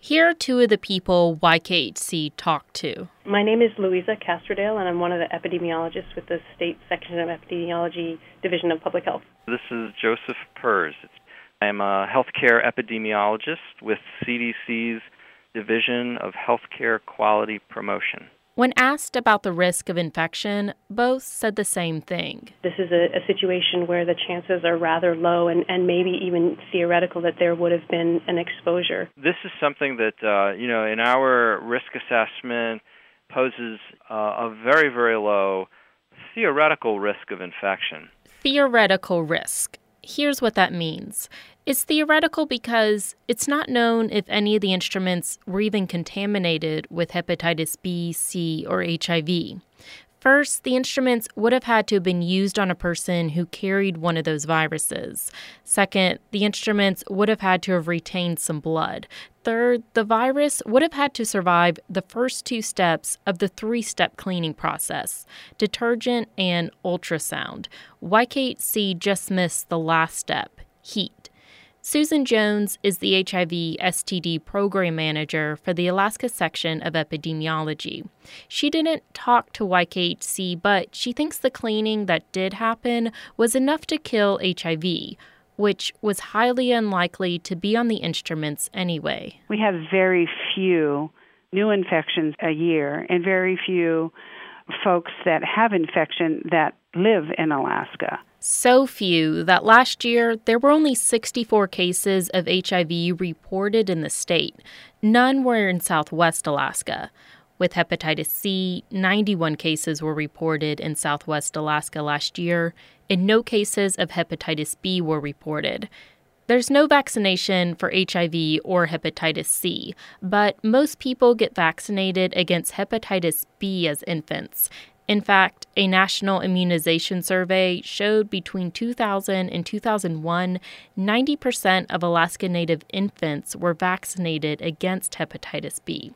Here are two of the people YKHC talked to. My name is Louisa Castrodale, and I'm one of the epidemiologists with the State Section of Epidemiology Division of Public Health. This is Joseph Pers. I'm a healthcare epidemiologist with CDC's Division of Healthcare Quality Promotion. When asked about the risk of infection, both said the same thing. This is a situation where the chances are rather low and maybe even theoretical that there would have been an exposure. This is something that, in our risk assessment poses a very, very low theoretical risk of infection. Theoretical risk. Here's what that means. It's theoretical because it's not known if any of the instruments were even contaminated with hepatitis B, C, or HIV. First, the instruments would have had to have been used on a person who carried one of those viruses. Second, the instruments would have had to have retained some blood. Third, the virus would have had to survive the first two steps of the three-step cleaning process, detergent and ultrasound. YKHC just missed the last step, heat. Susan Jones is the HIV STD program manager for the Alaska section of epidemiology. She didn't talk to YKHC, but she thinks the cleaning that did happen was enough to kill HIV, which was highly unlikely to be on the instruments anyway. We have very few new infections a year and very few folks that have infection that live in Alaska. So few that last year there were only 64 cases of HIV reported in the state. None were in Southwest Alaska. With hepatitis C, 91 cases were reported in Southwest Alaska last year, and no cases of hepatitis B were reported. There's no vaccination for HIV or hepatitis C, but most people get vaccinated against hepatitis B as infants. In fact, a national immunization survey showed between 2000 and 2001, 90% of Alaska Native infants were vaccinated against hepatitis B.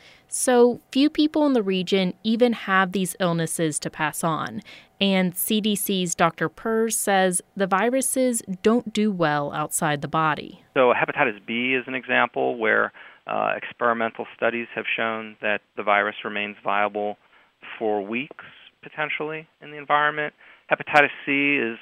So few people in the region even have these illnesses to pass on. And CDC's Dr. Pers says the viruses don't do well outside the body. So hepatitis B is an example where experimental studies have shown that the virus remains viable for weeks, potentially, in the environment. Hepatitis C is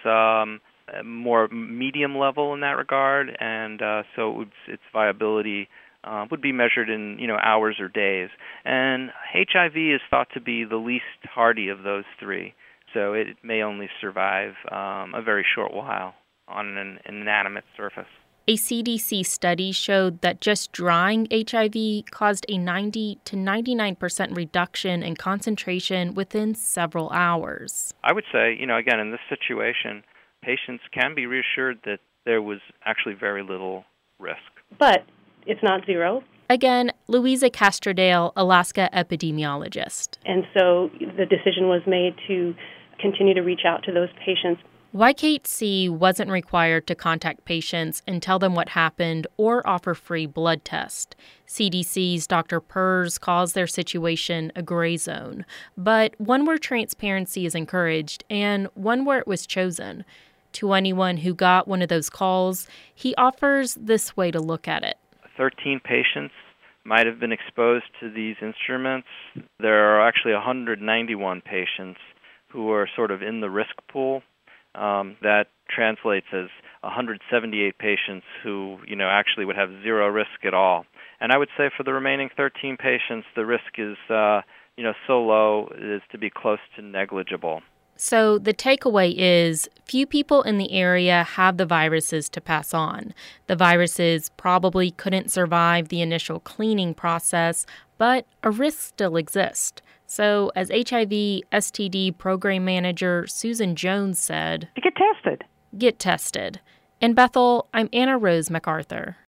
more medium level in that regard, and so its viability would be measured in hours or days. And HIV is thought to be the least hardy of those three, so it may only survive a very short while on an inanimate surface. A CDC study showed that just drying HIV caused a 90 to 99% reduction in concentration within several hours. I would say, again, in this situation, patients can be reassured that there was actually very little risk. But it's not zero. Again, Louisa Castrodale, Alaska epidemiologist. And so the decision was made to continue to reach out to those patients. YKHC wasn't required to contact patients and tell them what happened or offer free blood tests. CDC's Dr. Pers calls their situation a gray zone, but one where transparency is encouraged and one where it was chosen. To anyone who got one of those calls, he offers this way to look at it. 13 patients might have been exposed to these instruments. There are actually 191 patients who are sort of in the risk pool. That translates as 178 patients who, actually would have zero risk at all. And I would say for the remaining 13 patients, the risk is, so low as to be close to negligible. So the takeaway is few people in the area have the viruses to pass on. The viruses probably couldn't survive the initial cleaning process, but a risk still exists. So as HIV STD program manager Susan Jones said, get tested. Get tested. In Bethel, I'm Anna Rose MacArthur.